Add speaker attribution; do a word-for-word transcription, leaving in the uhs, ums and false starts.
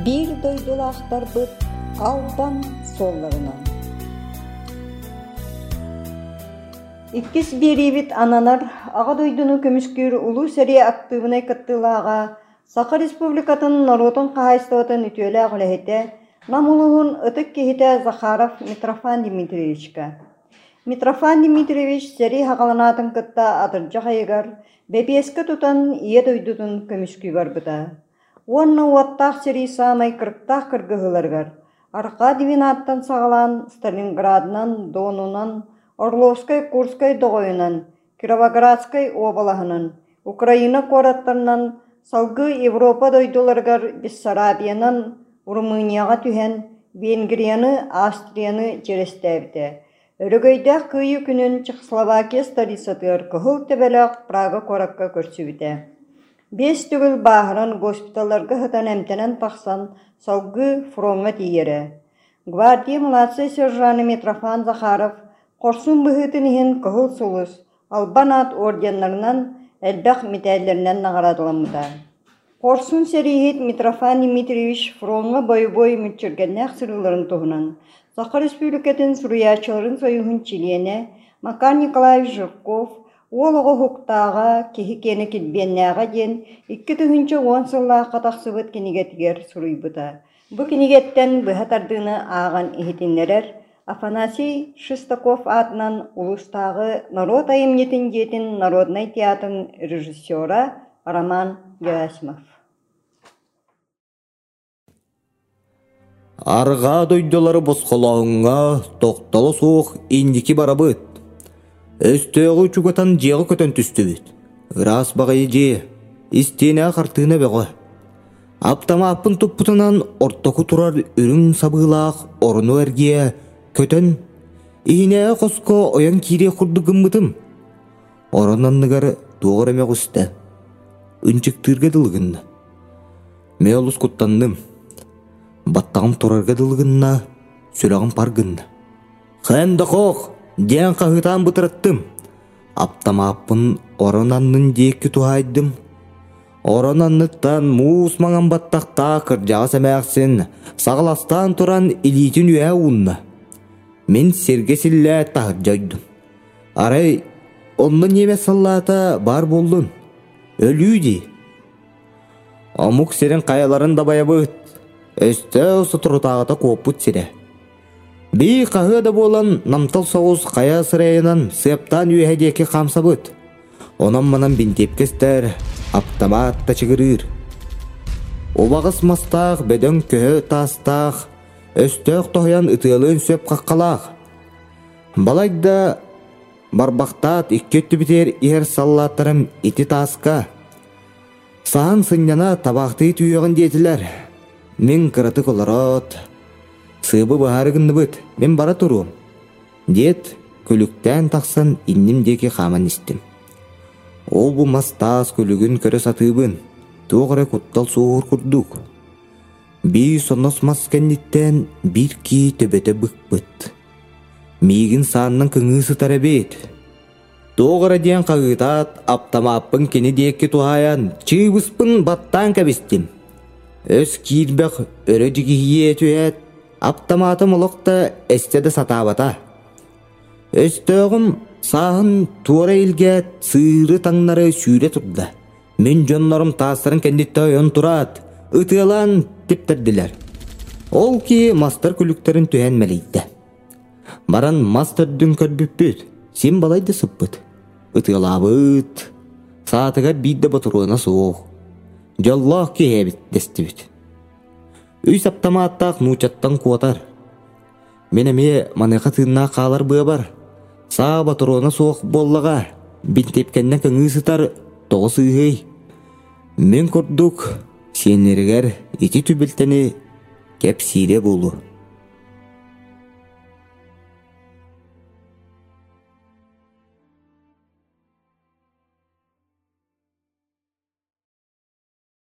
Speaker 1: bir doydulaqtar bıt alban sollarынан. İkkis biribit ananar ağa doydunu kömüskür ulu seri aktivine kattılaağa Sakha Respublikatın Narodun Kahaystovatın ütüele ağılahete namuluğun ıtık kehite Zakharov Mitrofan Dimitrievичка. Mitrofan Dimitrievич seri haqalanatın kıtta atırca hayıgar bebeske tutan iye doydudun kömüskügar bıta. Onu uattaq seri samay kırktaq kırgıhılargar. Arka divinattan sağalan Stalingrad'nan, Donunan, Orlovskay, Kurskay doğuyunan, Kirovogradskay obalahının, Ukrayna koratlarından, salgı Evropa doydulargar Bessarabiyanan, Rumıniyaga tühen, Vengriyanı, Austriyanı cerestebdi. Örgöydaq kıyı günün Çekoslovakiya stolitsatır kıhıl tebelaq Praga korakka körsübüde. Beş tügül bahıran gospitallarga hıtan emtenen taqsan salgı fronga tiyere. Gvardiya mладший сержаны Mitrofan Zakharov Korsun bıhıtınıhin kıhıl sulus, Albanat ordenlerinden elbaq mitallerinden nağaradılamıda. Korsun serihit Mitrofan Dimitrievich fronga boy-boy mütçürgennek sırıların tohunan. Sakha Respublikatın Suriyaçıların soyuhun çiliyene, Makar Nikolaevich Zhirkov, Oloğu huktağa, kehi keni kilbennağa den, iki tühünçe on sıllağa qataqsıbıt kenigetiger suruybuda. Bu kenigetten bıhatardığını ağan ihitinlerer, Afanasiy Shestakov adынан Ulustағы Народ айымнетін жетін Народный театрын режиссера Роман Герасимов.
Speaker 2: Арга дойдолары босқолауыңа тоқталы соқ индики барабыт. Өстөғі чугатан жеғі көтен түсті бүт. Рас бағайы же, истене қартығына беғі. Аптама апын тұппытынан ортоқы тұрар үрін сабылақ орыну әрге көтен, ихіне қоско оян кире құрдығым бұтым. Орананныгар туғыр әме құсты. Үнчіктірге дылғынна. Ме олыс құттандым. Баттағым тұрарға дылғынна, сүрағым парғынна. Қэнді қоқ, ден қағытан бұтыраттым. Аптама апын орананның деккі туғайдым. Орананныттан мұс маңан баттақта кыржаға сәмәқсін, сағыластан тұран илитін үйә ұнна. Мен сергесілі тағыр жайдым. Арай, онны неме саллата бар болдun. Өлүйді. Амук серен қаяларын да бая бұд. Өсті осы тұрытағыта қоппыт сере. Бей қағыда болан намтал соғыз қая сырайынан сыптан үйәдеке қамса бұд. Онан манан бентепкестер аптама атта чығырыр. Обағыз мастақ, бөден көхі тастақ, өстөк тоғян ытылын сөп қаққалақ. Балайда барбақтат иккетті бітер ер саллаттарым ити тасқа. Саан сынняна табақты түйеғын детілер. Мен қыраты қоларат. Сыбы бағарығынды бұд, мен бара тұруым. Дет, көліктен тақсан иннім деке қаман істім. Ол бұл мастас көлігін көрі сатыбын. Тоғыры құттал соғыр күрдік. Бей сонос маскенниттен бір ки төбеті бұқ бұд. Мейгін санның күңі сытары бет. Тоғыры ден қағытат, аптамаппын кені декі туғаян, чыйбыспын баттан кәбістім. Өз кирбәқ өрі жігіхие түйет, аптаматым ұлықта әстеді сатабата. Өстөғім сағын туара елге сыры таңнары сүйре тұрды. Мен жонларым тастарын кәндетті ойын тұрат, ұтылан тептерділер. Ол ки мастер күліктерін түйен мәлейді. Баран мастердің көрбіппіт, сен балайды сыппыт. Ұтылабыт, саатыға бейді батыруына соқ. Жоллақ кейбіт десті бүт. Үй саптаматтақ нучаттан қуатар. Мен әме маныға тынна қалар бұға бар. Саа батыруына соқ боллаға, бін тепкеннен кіңі сытар тоғысы үйей. Мен көрдік, сенергер еті түбілтені кәп сире болу.